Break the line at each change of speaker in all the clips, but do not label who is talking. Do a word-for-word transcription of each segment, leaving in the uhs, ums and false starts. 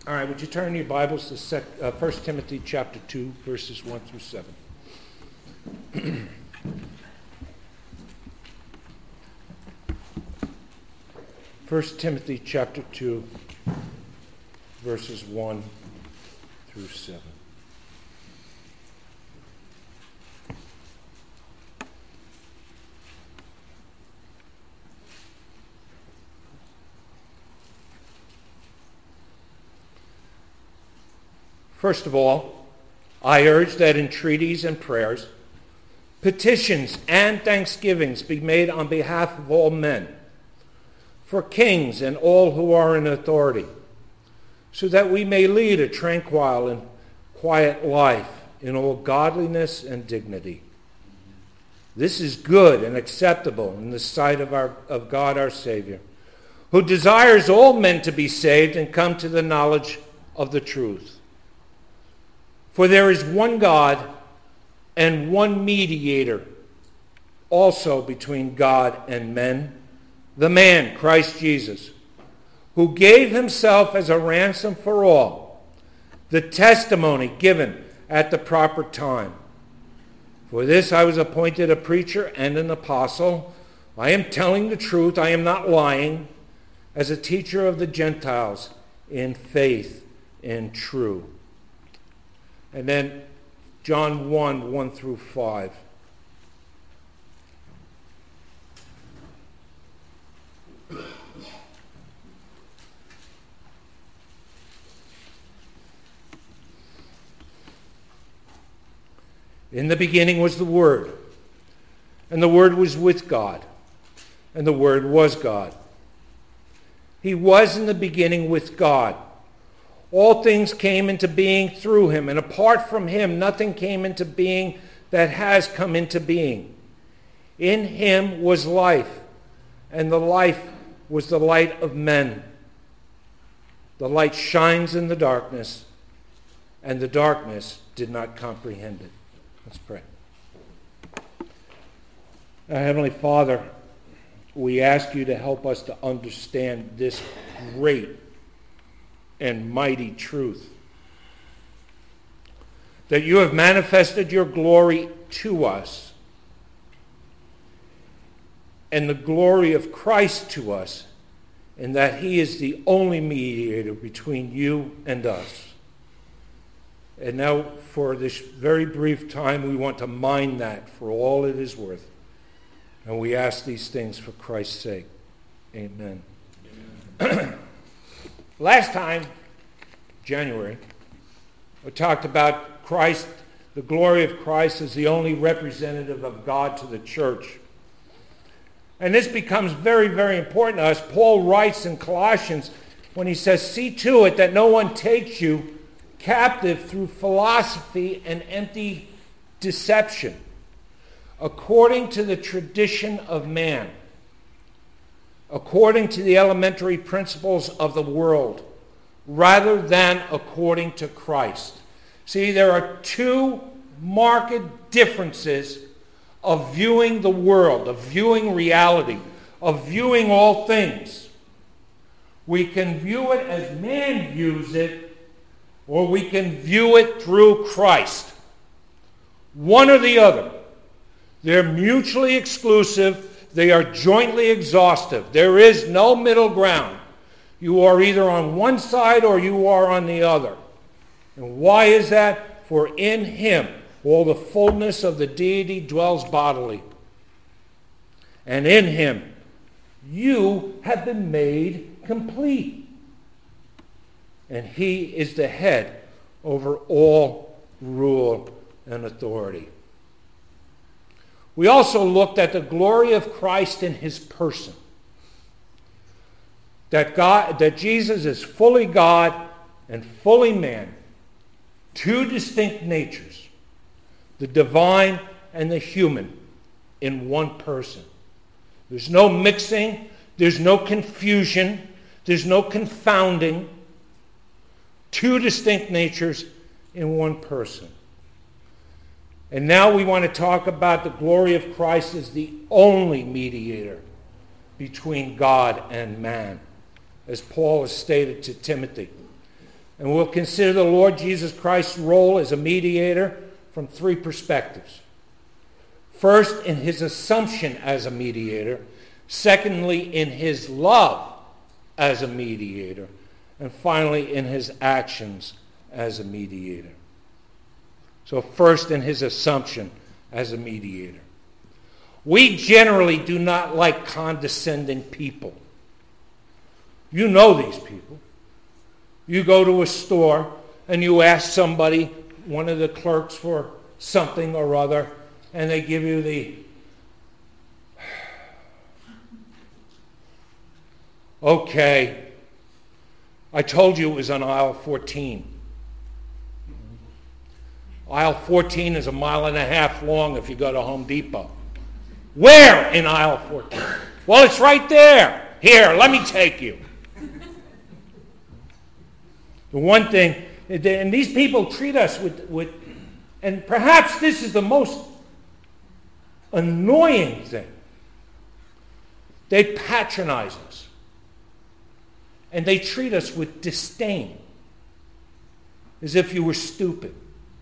All right, would you turn your Bibles to sec, uh, First Timothy chapter two, verses one through seven. First Timothy chapter two, verses one through seven. First of all, I urge that entreaties and prayers, petitions and thanksgivings be made on behalf of all men, for kings and all who are in authority, so that we may lead a tranquil and quiet life in all godliness and dignity. This is good and acceptable in the sight of, our, of God our Savior, who desires all men to be saved and come to the knowledge of the truth. For there is one God and one mediator also between God and men, the man, Christ Jesus, who gave himself as a ransom for all, the testimony given at the proper time. For this I was appointed a preacher and an apostle. I am telling the truth, I am not lying, as a teacher of the Gentiles in faith and truth. And then John one, one through five. In the beginning was the Word, and the Word was with God, and the Word was God. He was in the beginning with God. All things came into being through him, and apart from him, nothing came into being that has come into being. In him was life, and the life was the light of men. The light shines in the darkness, and the darkness did not comprehend it. Let's pray. Our Heavenly Father, we ask you to help us to understand this great and mighty truth, that you have manifested your glory to us, and the glory of Christ to us, and that he is the only mediator between you and us. And now, for this very brief time, we want to mine that for all it is worth. And we ask these things for Christ's sake. Amen. Amen. Last time, January, we talked about Christ, the glory of Christ as the only representative of God to the church. And this becomes very, very important to us. Paul writes in Colossians when he says, "See to it that no one takes you captive through philosophy and empty deception, according to the tradition of man, according to the elementary principles of the world, rather than according to Christ." See, there are two marked differences of viewing the world, of viewing reality, of viewing all things. We can view it as man views it, or we can view it through Christ. One or the other. They're mutually exclusive. They are jointly exhaustive. There is no middle ground. You are either on one side or you are on the other. And why is that? For in him all the fullness of the deity dwells bodily. And in him you have been made complete. And he is the head over all rule and authority. We also looked at the glory of Christ in his person. That God, that Jesus is fully God and fully man. Two distinct natures, the divine and the human, in one person. There's no mixing, there's no confusion, there's no confounding. Two distinct natures in one person. And now we want to talk about the glory of Christ as the only mediator between God and man, as Paul has stated to Timothy. And we'll consider the Lord Jesus Christ's role as a mediator from three perspectives. First, in his assumption as a mediator. Secondly, in his love as a mediator. And finally, in his actions as a mediator. So first, in his assumption as a mediator. We generally do not like condescending people. You know these people. You go to a store and you ask somebody, one of the clerks, for something or other, and they give you the, okay, I told you it was on aisle fourteen. Aisle fourteen is a mile and a half long if you go to Home Depot. Where in aisle fourteen? Well, it's right there. Here, let me take you. The one thing, and these people treat us with, with, and perhaps this is the most annoying thing. They patronize us. And they treat us with disdain, as if you were stupid.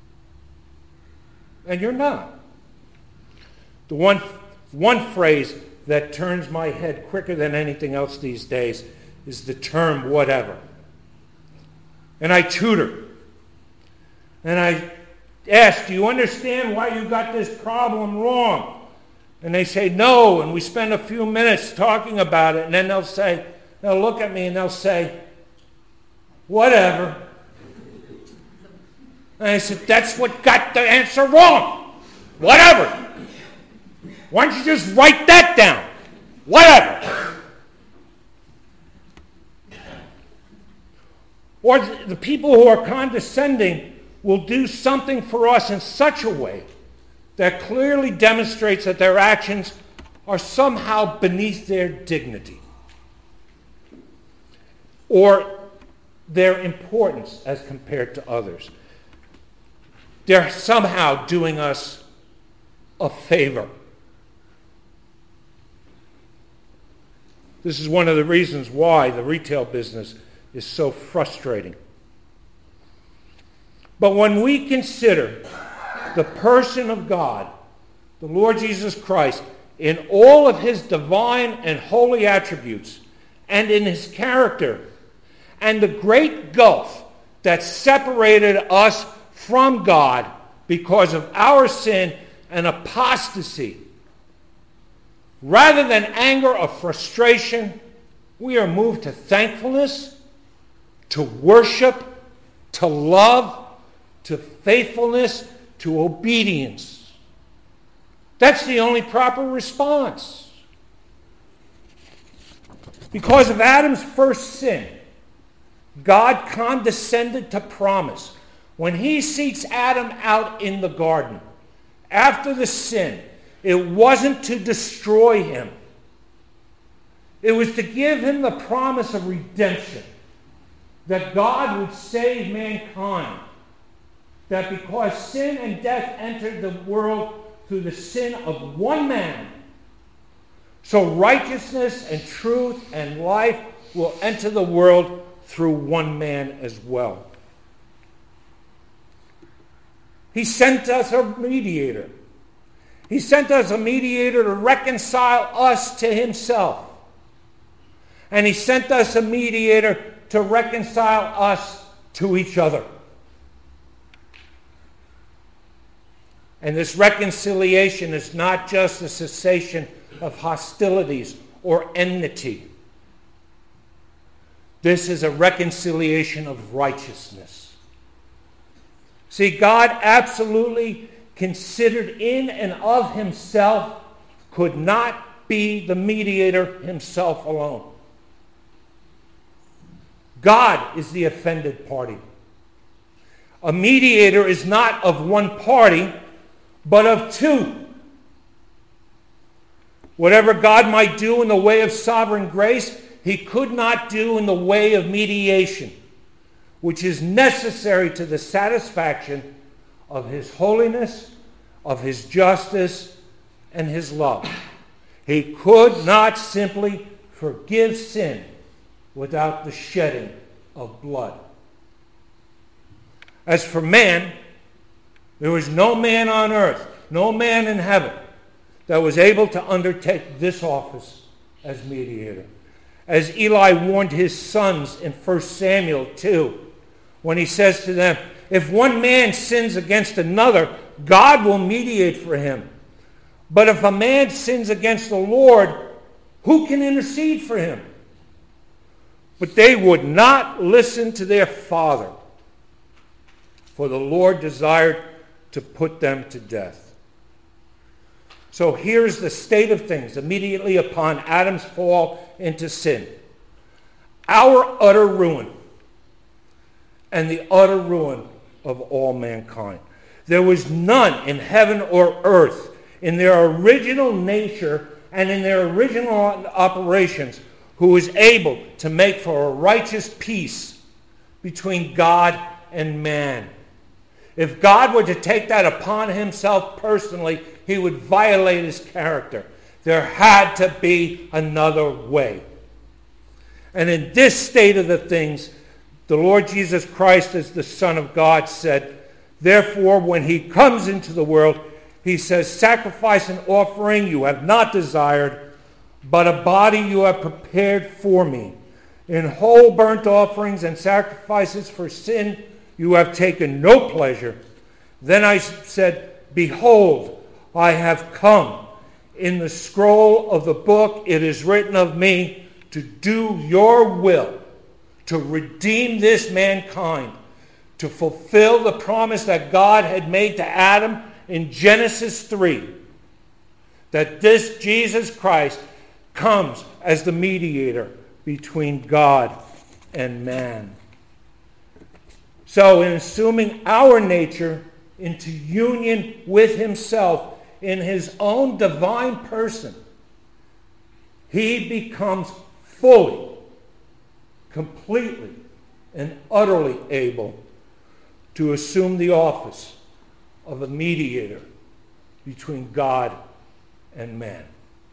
And you're not. The one, one phrase that turns my head quicker than anything else these days is the term whatever. And I tutor. And I ask, do you understand why you got this problem wrong? And they say, no. And we spend a few minutes talking about it. And then they'll say, they'll look at me and they'll say, whatever. And I said, that's what got the answer wrong. Whatever. Why don't you just write that down? Whatever. Or the people who are condescending will do something for us in such a way that clearly demonstrates that their actions are somehow beneath their dignity or their importance as compared to others. They're somehow doing us a favor. This is one of the reasons why the retail business is so frustrating. But when we consider the person of God, the Lord Jesus Christ, in all of his divine and holy attributes, and in his character, and the great gulf that separated us from God because of our sin and apostasy, rather than anger or frustration, we are moved to thankfulness, to worship, to love, to faithfulness, to obedience. That's the only proper response. Because of Adam's first sin, God condescended to promise. When he seeks Adam out in the garden, after the sin, it wasn't to destroy him. It was to give him the promise of redemption. That God would save mankind. That because sin and death entered the world through the sin of one man, so righteousness and truth and life will enter the world through one man as well. He sent us a mediator. He sent us a mediator to reconcile us to himself. And he sent us a mediator to reconcile us to each other. And this reconciliation is not just the cessation of hostilities or enmity. This is a reconciliation of righteousness. See, God absolutely considered in and of himself could not be the mediator himself alone. God is the offended party. A mediator is not of one party, but of two. Whatever God might do in the way of sovereign grace, he could not do in the way of mediation, which is necessary to the satisfaction of his holiness, of his justice, and his love. He could not simply forgive sin without the shedding of blood. As for man, there was no man on earth, no man in heaven, that was able to undertake this office as mediator. As Eli warned his sons in First Samuel two, when he says to them, if one man sins against another, God will mediate for him. But if a man sins against the Lord, who can intercede for him? But they would not listen to their father, for the Lord desired to put them to death. So here's the state of things immediately upon Adam's fall into sin. Our utter ruin and the utter ruin of all mankind. There was none in heaven or earth in their original nature and in their original operations who was able to make for a righteous peace between God and man. If God were to take that upon himself personally, he would violate his character. There had to be another way. And in this state of the things, the Lord Jesus Christ, as the Son of God, said, therefore, when he comes into the world, he says, sacrifice and offering you have not desired, but a body you have prepared for me. In whole burnt offerings and sacrifices for sin you have taken no pleasure. Then I said, behold, I have come. In the scroll of the book it is written of me to do your will, to redeem this mankind, to fulfill the promise that God had made to Adam in Genesis three, that this Jesus Christ comes as the mediator between God and man. So in assuming our nature into union with himself in his own divine person, he becomes fully, completely, and utterly able to assume the office of a mediator between God and man.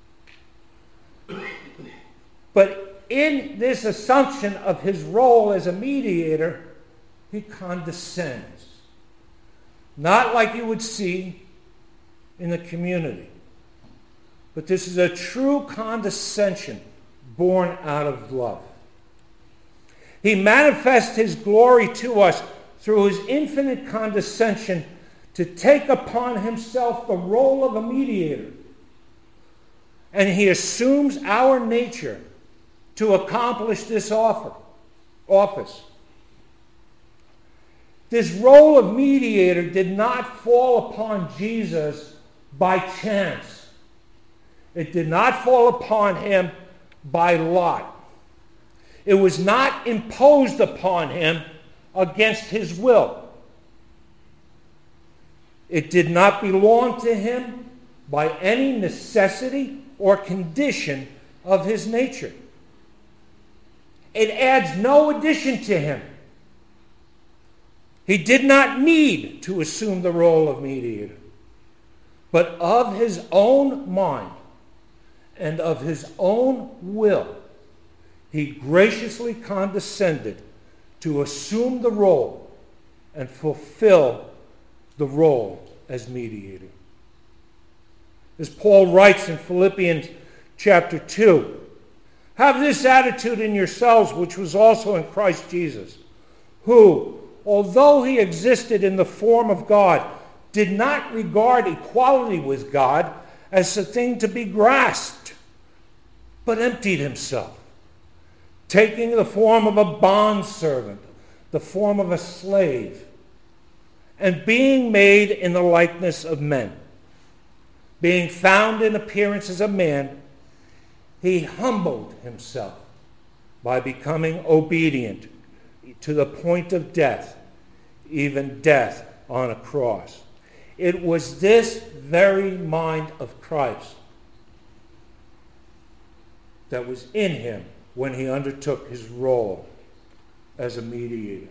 But in this assumption of his role as a mediator, he condescends. Not like you would see in the community, but this is a true condescension born out of love. He manifests his glory to us through his infinite condescension to take upon himself the role of a mediator. And he assumes our nature to accomplish this offer, office. This role of mediator did not fall upon Jesus by chance. It did not fall upon him by lot. It was not imposed upon him against his will. It did not belong to him by any necessity or condition of his nature. It adds no addition to him. He did not need to assume the role of mediator, but of his own mind and of his own will, he graciously condescended to assume the role and fulfill the role as mediator. As Paul writes in Philippians chapter two, have this attitude in yourselves, which was also in Christ Jesus, who, although he existed in the form of God, did not regard equality with God as a thing to be grasped, but emptied himself, taking the form of a bondservant, the form of a slave, and being made in the likeness of men. Being found in appearance as a man, he humbled himself by becoming obedient to the point of death, even death on a cross. It was this very mind of Christ that was in him when he undertook his role as a mediator.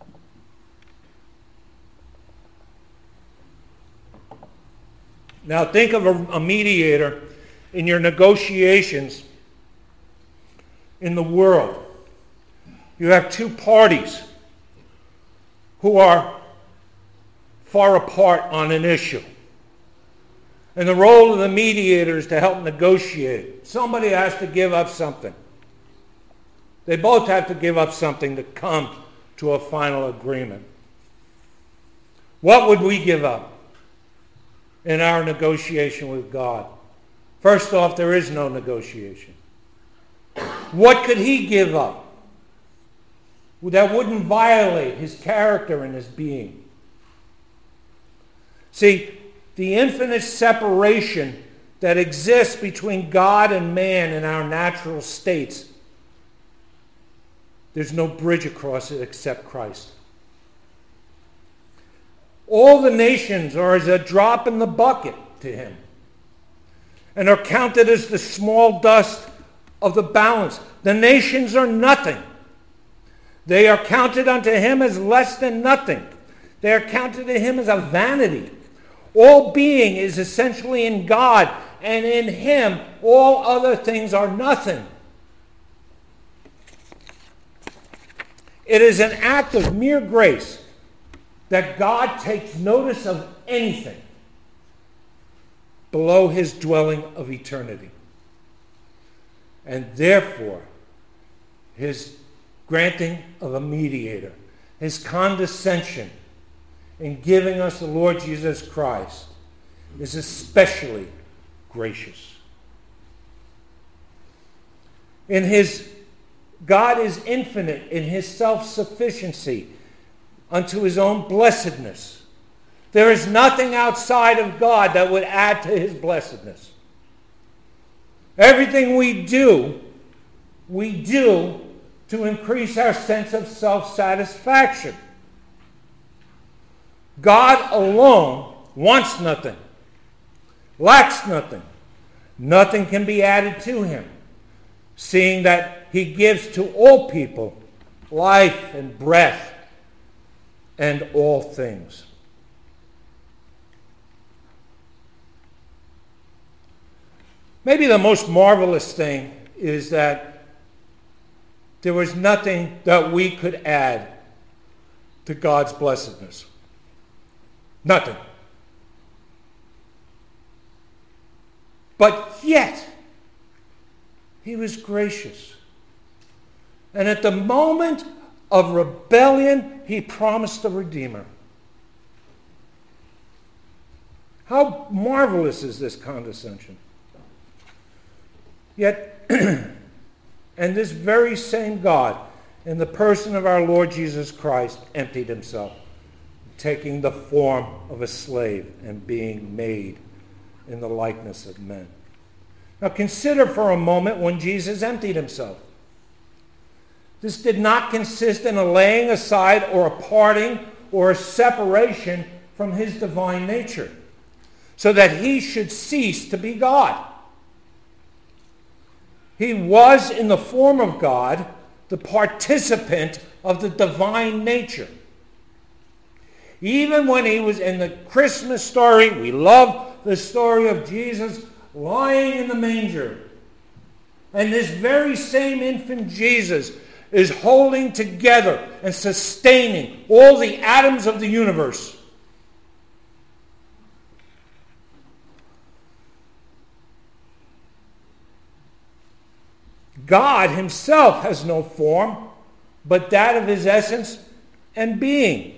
Now think of a, a mediator in your negotiations in the world. You have two parties who are far apart on an issue. And the role of the mediator is to help negotiate. Somebody has to give up something. They both have to give up something to come to a final agreement. What would we give up in our negotiation with God? First off, there is no negotiation. What could he give up that wouldn't violate his character and his being? See, the infinite separation that exists between God and man in our natural states, there's no bridge across it except Christ. All the nations are as a drop in the bucket to him and are counted as the small dust of the balance. The nations are nothing. They are counted unto him as less than nothing. They are counted to him as a vanity. All being is essentially in God, and in him all other things are nothing. It is an act of mere grace that God takes notice of anything below his dwelling of eternity. And therefore, his granting of a mediator, his condescension in giving us the Lord Jesus Christ, is especially gracious. In his God is infinite in his self-sufficiency unto his own blessedness. There is nothing outside of God that would add to his blessedness. Everything we do, we do to increase our sense of self-satisfaction. God alone wants nothing, lacks nothing. Nothing can be added to him, seeing that he gives to all people life and breath and all things. Maybe the most marvelous thing is that there was nothing that we could add to God's blessedness. Nothing. But yet, he was gracious. And at the moment of rebellion, he promised a Redeemer. How marvelous is this condescension? Yet, and this very same God, in the person of our Lord Jesus Christ, emptied himself, taking the form of a slave and being made in the likeness of men. Now consider for a moment when Jesus emptied himself. This did not consist in a laying aside or a parting or a separation from his divine nature, so that he should cease to be God. He was, in the form of God, the participant of the divine nature. Even when he was in the Christmas story, we love the story of Jesus lying in the manger. And this very same infant Jesus is holding together and sustaining all the atoms of the universe. God himself has no form but that of his essence and being.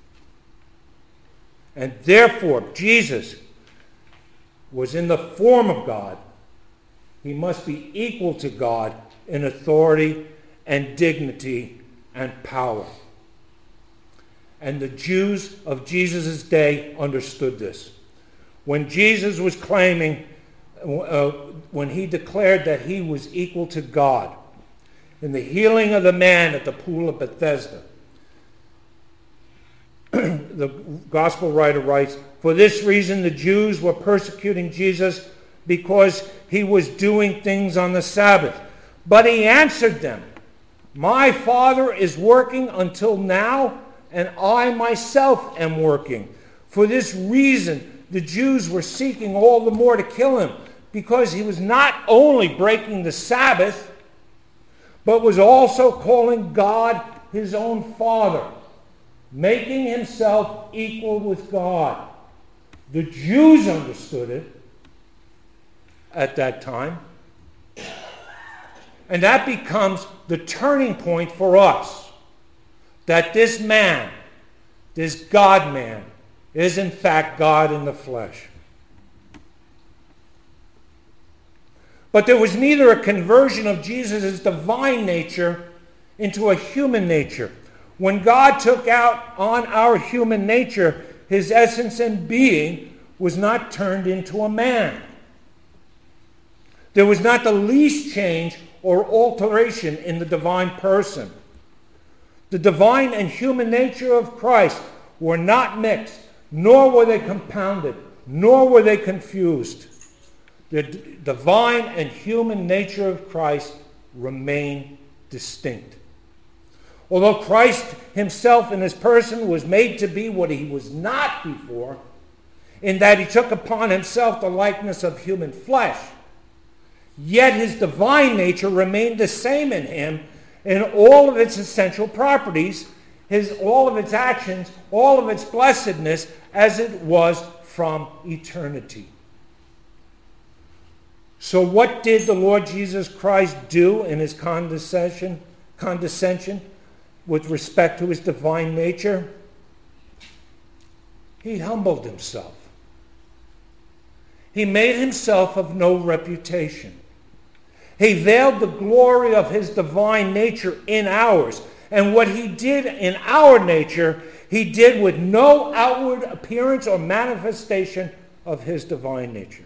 And therefore, Jesus was in the form of God. He must be equal to God in authority and dignity and power. And the Jews of Jesus' day understood this. When Jesus was claiming, uh, when he declared that he was equal to God, in the healing of the man at the pool of Bethesda, the gospel writer writes, "For this reason the Jews were persecuting Jesus, because he was doing things on the Sabbath. But he answered them, 'My Father is working until now, and I myself am working.' For this reason the Jews were seeking all the more to kill him, because he was not only breaking the making himself equal with God. The Jews understood it at that time. And that becomes the turning point for us. That this man, this God-man, is in fact God in the flesh. But there was neither a conversion of Jesus' divine nature into a human nature. When God took out on our human nature, his essence and being was not turned into a man. There was not the least change or alteration in the divine person. The divine and human nature of Christ were not mixed, nor were they compounded, nor were they confused. The d- divine and human nature of Christ remain distinct. Although Christ himself in his person was made to be what he was not before, in that he took upon himself the likeness of human flesh, yet his divine nature remained the same in him in all of its essential properties, his, all of its actions, all of its blessedness, as it was from eternity. So what did the Lord Jesus Christ do in his condescension, condescension with respect to his divine nature? He humbled himself. He made himself of no reputation. He veiled the glory of his divine nature in ours. And what he did in our nature, he did with no outward appearance or manifestation of his divine nature.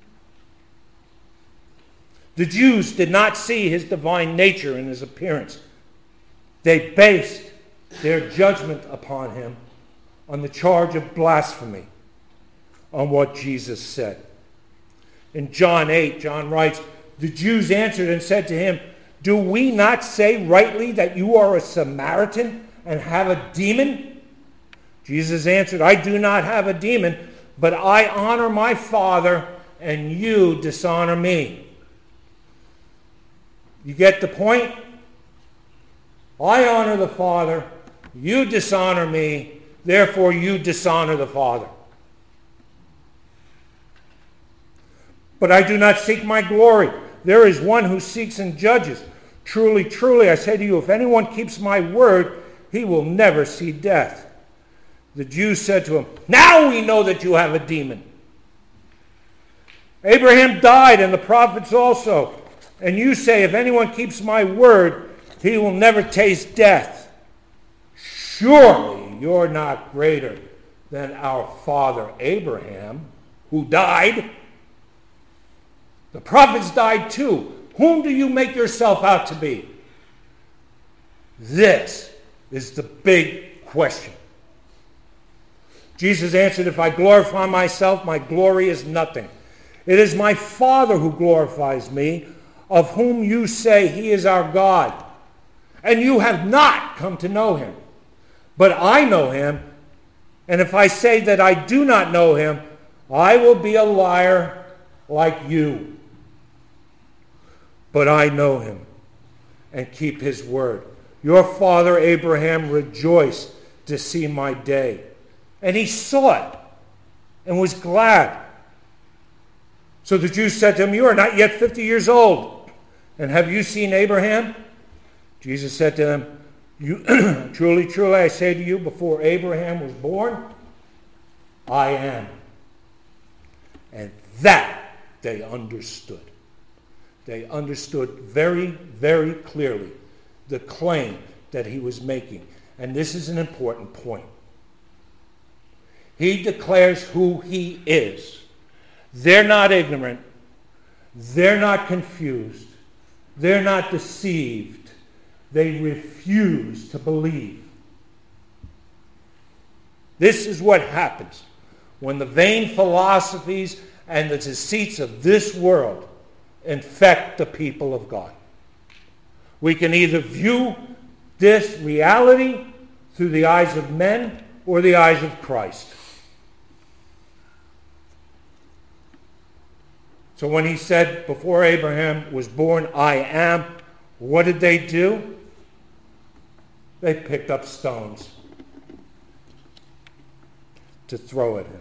The Jews did not see his divine nature in his appearance. They based their judgment upon him on the charge of blasphemy, on what Jesus said. In John eight, John writes, "The Jews answered and said to him, 'Do we not say rightly that you are a Samaritan and have a demon?' Jesus answered, 'I do not have a demon, but I honor my Father, and you dishonor me.'" You get the point? I honor the Father, you dishonor me, therefore you dishonor the Father. "But I do not seek my glory. There is one who seeks and judges. Truly, truly, I say to you, if anyone keeps my word, he will never see death." The Jews said to him, "Now we know that you have a demon. Abraham died and the prophets also. And you say, if anyone keeps my word, he will never taste death. Surely you're not greater than our father Abraham, who died. The prophets died too. Whom do you make yourself out to be?" This is the big question. Jesus answered, "If I glorify myself, my glory is nothing. It is my Father who glorifies me, of whom you say he is our God. And you have not come to know him. But I know him, and if I say that I do not know him, I will be a liar like you. But I know him and keep his word. Your father Abraham rejoiced to see my day, and he saw it and was glad." So the Jews said to him, "You are not yet fifty years old, and have you seen Abraham?" Jesus said to them, "You, truly, truly, I say to you, before Abraham was born, I am." And that they understood. They understood very, very clearly the claim that he was making. And this is an important point. He declares who he is. They're not ignorant. They're not confused. They're not deceived. They refuse to believe. This is what happens when the vain philosophies and the deceits of this world infect the people of God. We can either view this reality through the eyes of men or the eyes of Christ. So when he said, before Abraham was born, I am, what did they do? They picked up stones to throw at him.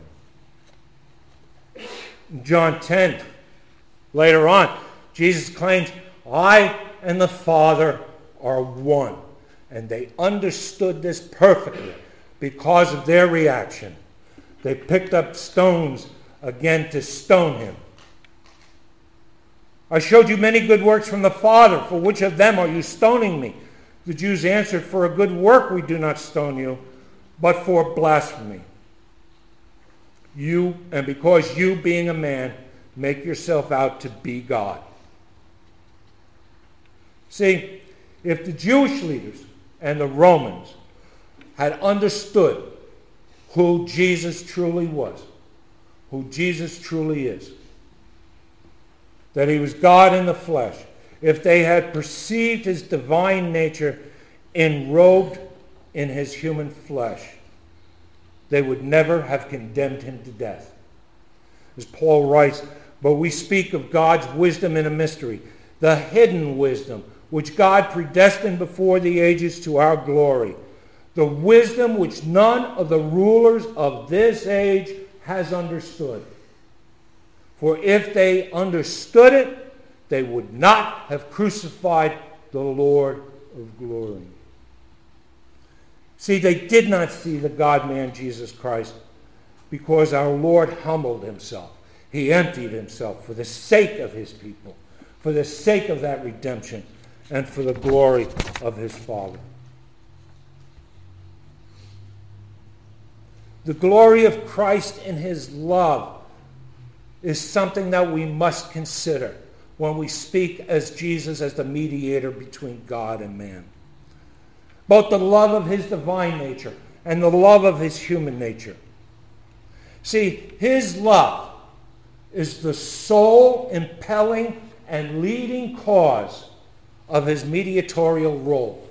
In John ten, later on, Jesus claims, I and the Father are one. And they understood this perfectly because of their reaction. They picked up stones again to stone him. I showed you many good works from the Father. For which of them are you stoning me? The Jews answered, for a good work we do not stone you, but for blasphemy. You, and because you, being a man, make yourself out to be God. See, if the Jewish leaders and the Romans had understood who Jesus truly was, who Jesus truly is, that he was God in the flesh, if they had perceived his divine nature enrobed in his human flesh, they would never have condemned him to death. As Paul writes, but we speak of God's wisdom in a mystery, the hidden wisdom, which God predestined before the ages to our glory, the wisdom which none of the rulers of this age has understood. For if they understood it, they would not have crucified the Lord of glory. See, they did not see the God-man Jesus Christ because our Lord humbled himself. He emptied himself for the sake of his people, for the sake of that redemption, and for the glory of his Father. The glory of Christ in his love is something that we must consider when we speak as Jesus as the mediator between God and man. Both the love of his divine nature and the love of his human nature. See, his love is the sole impelling and leading cause of his mediatorial role.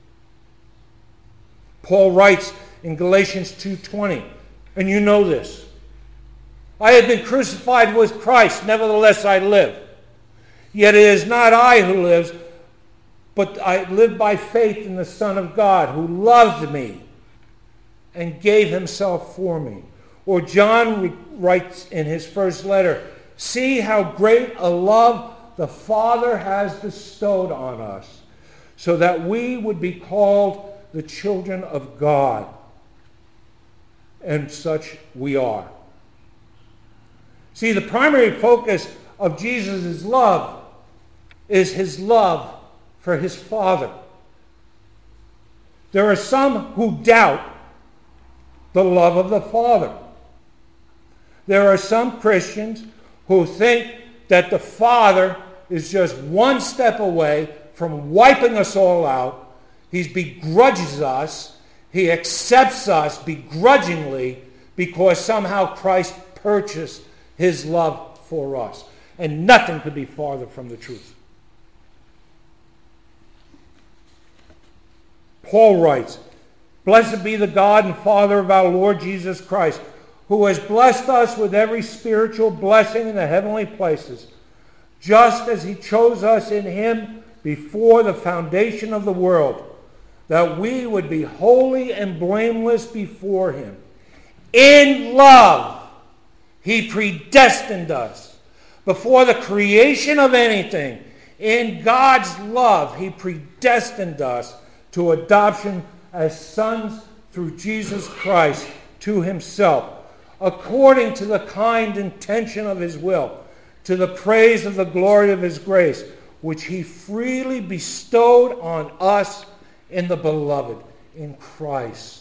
Paul writes in Galatians two twenty, and you know this, I have been crucified with Christ, nevertheless I live. Yet it is not I who lives, but I live by faith in the Son of God, who loved me and gave himself for me. Or John writes in his first letter, see how great a love the Father has bestowed on us, so that we would be called the children of God. And such we are. See, the primary focus of Jesus' love is his love for his Father. There are some who doubt the love of the Father. There are some Christians who think that the Father is just one step away from wiping us all out. He begrudges us. He accepts us begrudgingly because somehow Christ purchased his love for us. And nothing could be farther from the truth. Paul writes, blessed be the God and Father of our Lord Jesus Christ, who has blessed us with every spiritual blessing in the heavenly places, just as he chose us in him before the foundation of the world, that we would be holy and blameless before him. In love, he predestined us. Before the creation of anything, in God's love, he predestined us to adoption as sons through Jesus Christ to himself, according to the kind intention of his will, to the praise of the glory of his grace, which he freely bestowed on us in the beloved, in Christ.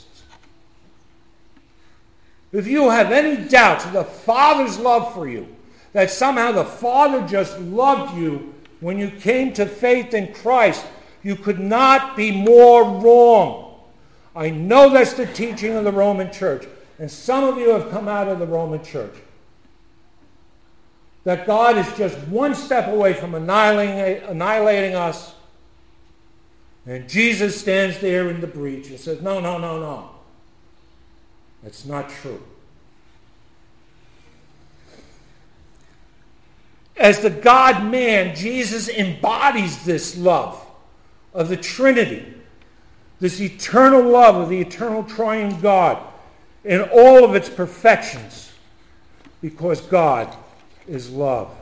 If you have any doubts of the Father's love for you, that somehow the Father just loved you when you came to faith in Christ, you could not be more wrong. I know that's the teaching of the Roman Church, and some of you have come out of the Roman Church. That God is just one step away from annihilating, annihilating us, and Jesus stands there in the breach and says, no, no, no, no. That's not true. As the God-man, Jesus embodies this love of the Trinity, this eternal love of the eternal triune God. in all of its perfections, because God is love.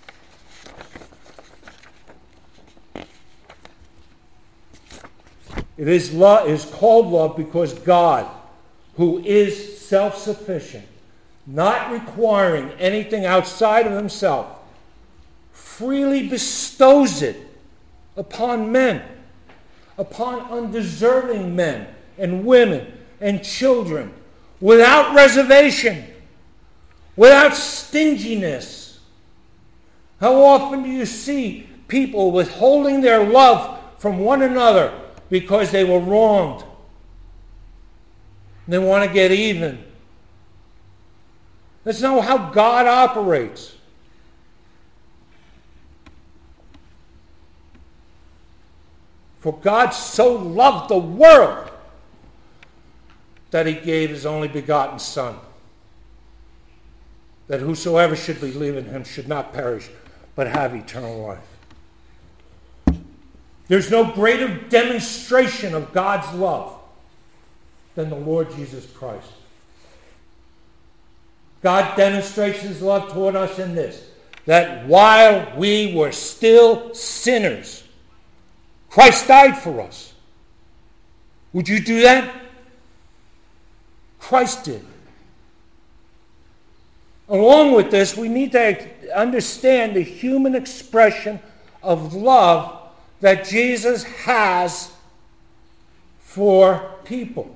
It is, love, it is called love because God, who is self-sufficient, not requiring anything outside of himself, freely bestows it upon men, upon undeserving men and women and children, without reservation, without stinginess. How often do you see people withholding their love from one another because they were wronged? They want to get even. That's not how God operates. For God so loved the world that he gave his only begotten Son, that whosoever should believe in him should not perish, but have eternal life. There's no greater demonstration of God's love than the Lord Jesus Christ. God demonstrates his love toward us in this, that while we were still sinners, Christ died for us. Would you do that? Christ did. Along with this, we need to understand the human expression of love that Jesus has for people.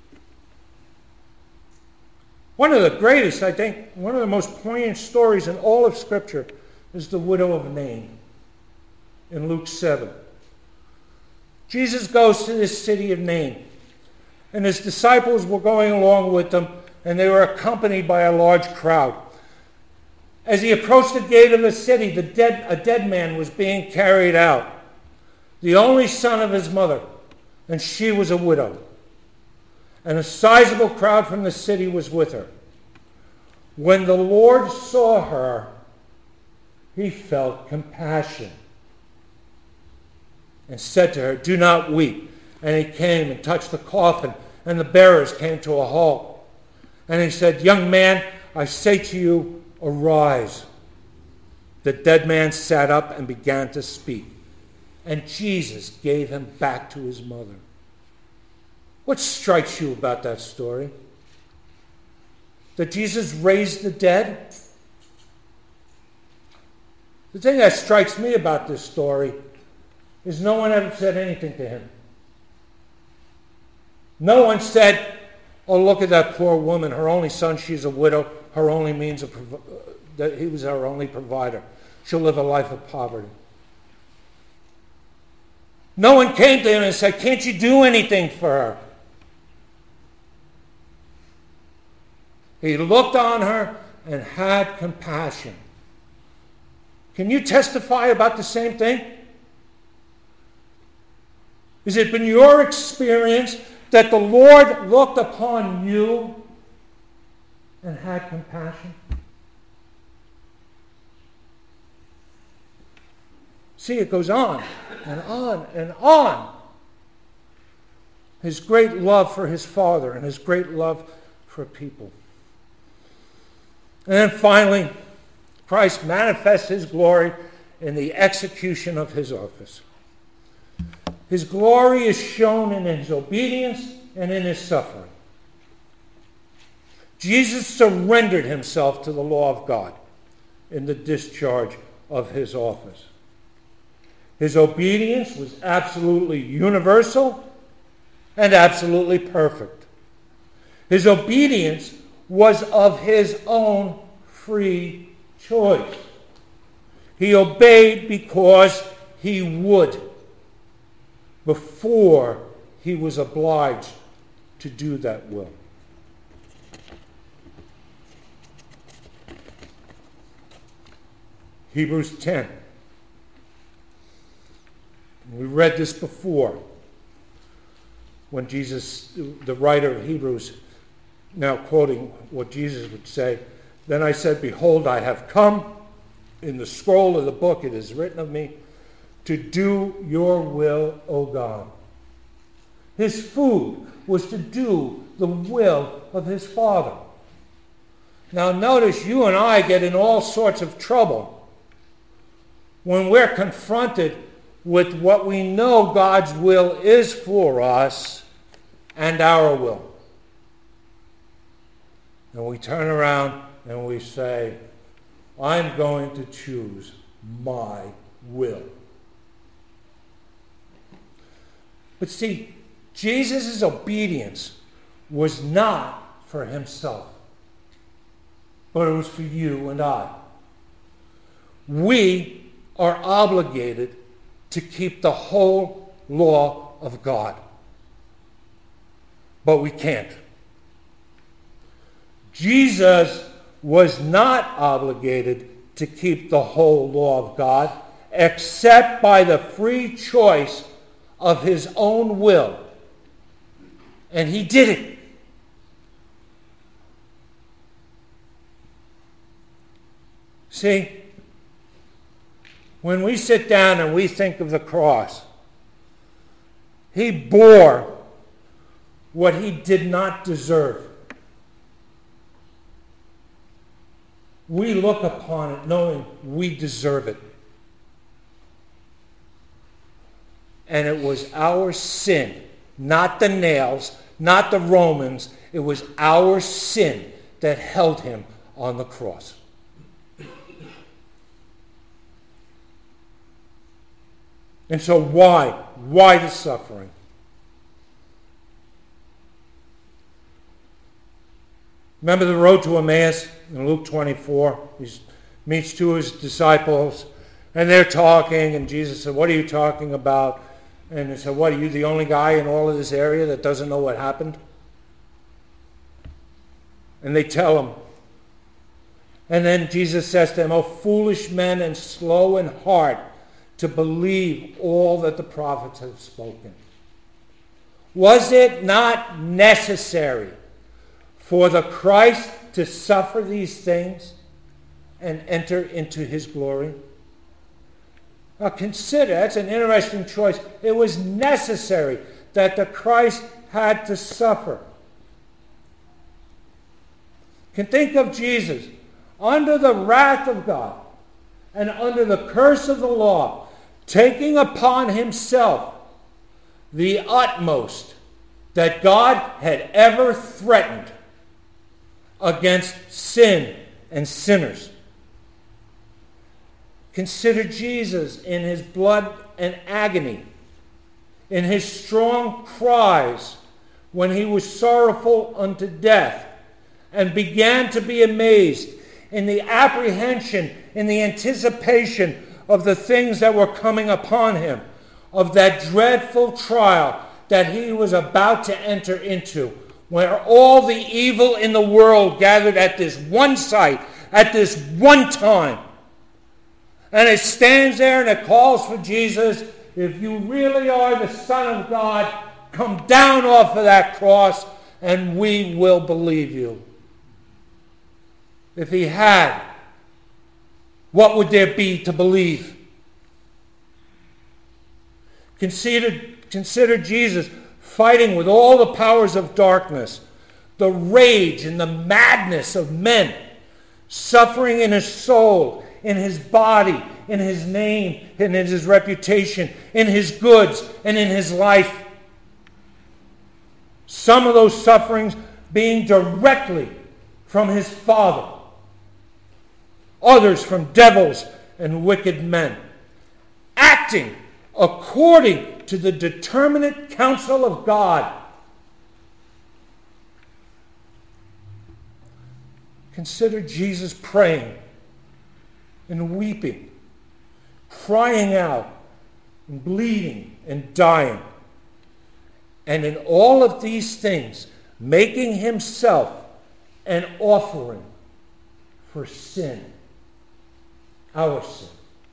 One of the greatest, I think, one of the most poignant stories in all of Scripture is the widow of Nain in Luke seven. Jesus goes to this city of Nain, and his disciples were going along with him, and they were accompanied by a large crowd. As he approached the gate of the city, the dead, a dead man was being carried out, the only son of his mother, and she was a widow. And a sizable crowd from the city was with her. When the Lord saw her, he felt compassion and said to her, "Do not weep." And he came and touched the coffin, and the bearers came to a halt. And he said, "Young man, I say to you, arise." The dead man sat up and began to speak, and Jesus gave him back to his mother. What strikes you about that story? That Jesus raised the dead? The thing that strikes me about this story is no one ever said anything to him. No one said, "Oh, look at that poor woman, her only son, she's a widow, her only means of prov- that he was her only provider. She'll live a life of poverty." No one came to him and said, "Can't you do anything for her?" He looked on her and had compassion. Can you testify about the same thing? Has it been your experience that the Lord looked upon you and had compassion? See, it goes on and on and on. His great love for his Father and his great love for people. And then finally, Christ manifests his glory in the execution of his office. His glory is shown in his obedience and in his suffering. Jesus surrendered himself to the law of God in the discharge of his office. His obedience was absolutely universal and absolutely perfect. His obedience was of his own free choice. He obeyed because he would, before he was obliged to do that will. Hebrews ten. We read this before when Jesus, the writer of Hebrews, now quoting what Jesus would say, "Then I said, behold, I have come. In the scroll of the book it is written of me, to do your will, O God." His food was to do the will of his Father. Now notice you and I get in all sorts of trouble when we're confronted with what we know God's will is for us and our will. And we turn around and we say, I'm going to choose my will. But see, Jesus' obedience was not for himself, but it was for you and I. We are obligated to keep the whole law of God, but we can't. Jesus was not obligated to keep the whole law of God except by the free choice of his own will. And he did it. See, when we sit down and we think of the cross, he bore what he did not deserve. We look upon it knowing we deserve it. And it was our sin, not the nails, not the Romans. It was our sin that held him on the cross. And so why? Why the suffering? Remember the road to Emmaus in Luke twenty-four? He meets two of his disciples, and they're talking, and Jesus said, what are you talking about? And they said, what, are you the only guy in all of this area that doesn't know what happened? And they tell him. And then Jesus says to them, O foolish men and slow in heart to believe all that the prophets have spoken. Was it not necessary for the Christ to suffer these things and enter into his glory? Now consider, that's an interesting choice. It was necessary that the Christ had to suffer. You can think of Jesus under the wrath of God and under the curse of the law, taking upon himself the utmost that God had ever threatened against sin and sinners. Consider Jesus in his blood and agony, in his strong cries when he was sorrowful unto death, and began to be amazed in the apprehension, in the anticipation of the things that were coming upon him, of that dreadful trial that he was about to enter into, where all the evil in the world gathered at this one site, at this one time. And it stands there and it calls for Jesus, if you really are the Son of God, come down off of that cross and we will believe you. If he had, what would there be to believe? Consider, consider Jesus fighting with all the powers of darkness, the rage and the madness of men, suffering in his soul, in his body, in his name, and in his reputation, in his goods, and in his life. Some of those sufferings being directly from his Father. Others from devils and wicked men. Acting according to the determinate counsel of God. Consider Jesus praying and weeping, crying out and bleeding and dying. And in all of these things, making himself an offering for sin, our sin.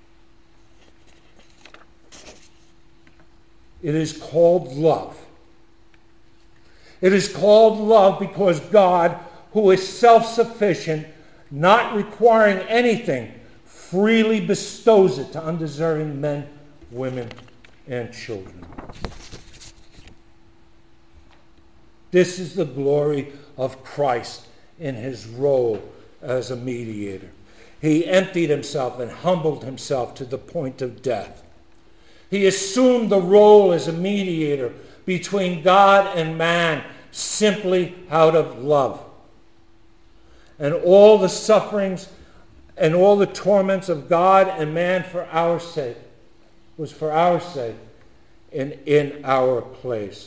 It is called love. It is called love because God, who is self-sufficient, not requiring anything, freely bestows it to undeserving men, women, and children. This is the glory of Christ in his role as a mediator. He emptied himself and humbled himself to the point of death. He assumed the role as a mediator between God and man simply out of love. And all the sufferings and all the torments of God and man for our sake was for our sake and in our place.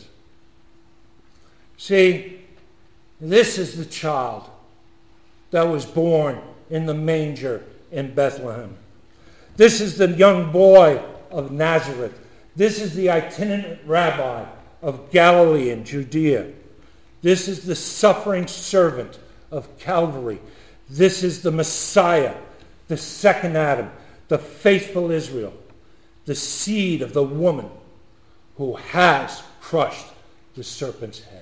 See, this is the child that was born in the manger in Bethlehem. This is the young boy of Nazareth. This is the itinerant rabbi of Galilee and Judea. This is the suffering servant of Calvary. This is the Messiah, the second Adam, the faithful Israel, the seed of the woman who has crushed the serpent's head.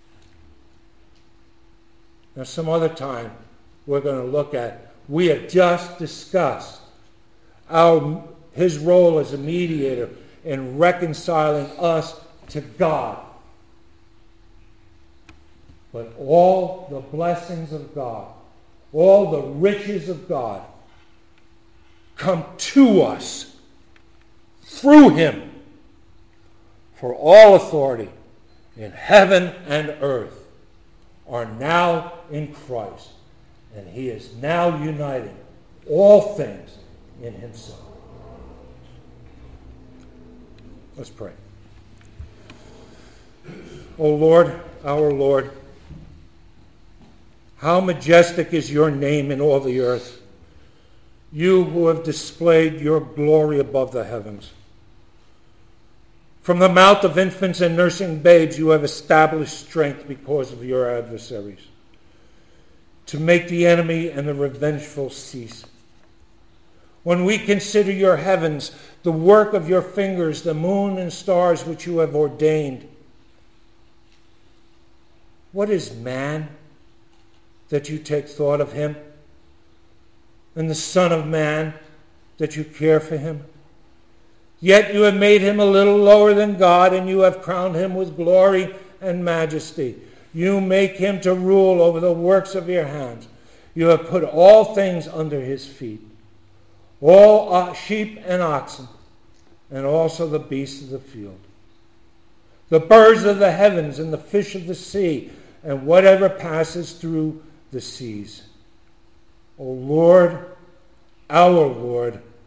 Now, some other time, we're going to look at, we have just discussed our, his role as a mediator in reconciling us to God. But all the blessings of God, all the riches of God come to us through him. For all authority in heaven and earth are now in Christ, and he is now uniting all things in himself. Let's pray. O Lord, our Lord, how majestic is your name in all the earth, you who have displayed your glory above the heavens. From the mouth of infants and nursing babes you have established strength because of your adversaries, to make the enemy and the revengeful cease. When we consider your heavens, the work of your fingers, the moon and stars which you have ordained, what is man that you take thought of him, and the Son of Man that you care for him? Yet you have made him a little lower than God, and you have crowned him with glory and majesty. You make him to rule over the works of your hands. You have put all things under his feet, all sheep and oxen, and also the beasts of the field, the birds of the heavens and the fish of the sea, and whatever passes through the seas. O Lord, our Lord,